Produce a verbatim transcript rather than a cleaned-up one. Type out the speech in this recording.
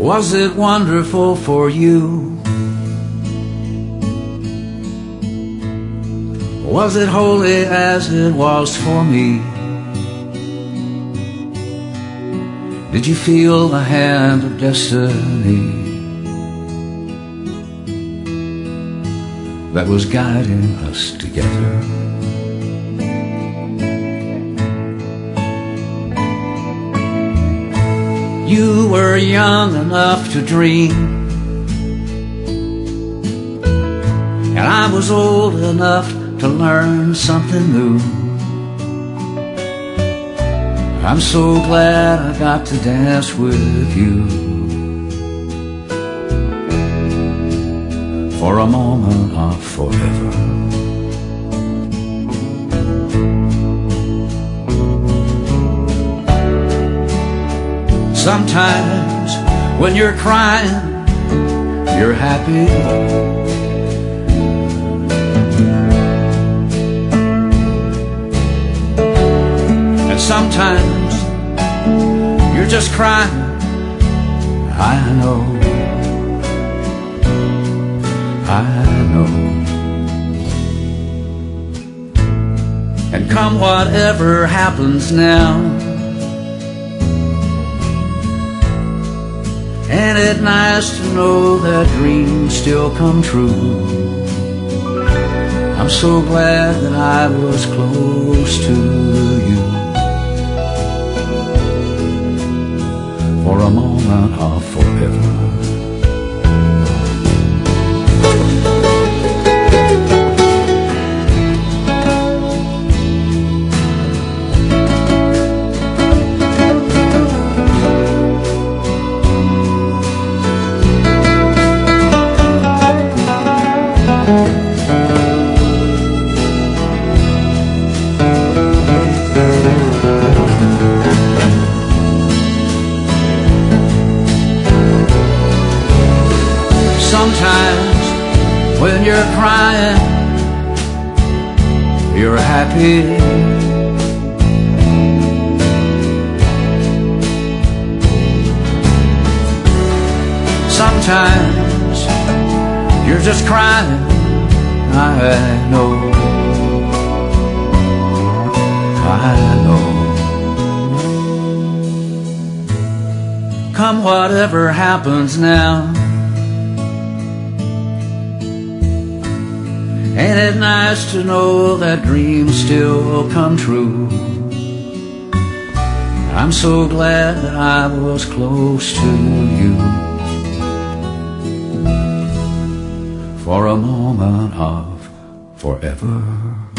Was it wonderful for you? Was it holy as it was for me? Did you feel the hand of destiny that was guiding us together? You were young enough to dream, and I was old enough to learn something new. I'm so glad I got to dance with you for a moment of forever. Sometimes when you're crying, you're happy. And sometimes you're just crying. I know, I know. And come whatever happens now, ain't it nice to know that dreams still come true? I'm so glad that I was close to you for a moment of forever. Sometimes when you're crying, you're happy. Sometimes you're just crying. I know, I know. Come whatever happens now, ain't it nice to know that dreams still come true? I'm so glad that I was close to you for a moment of forever.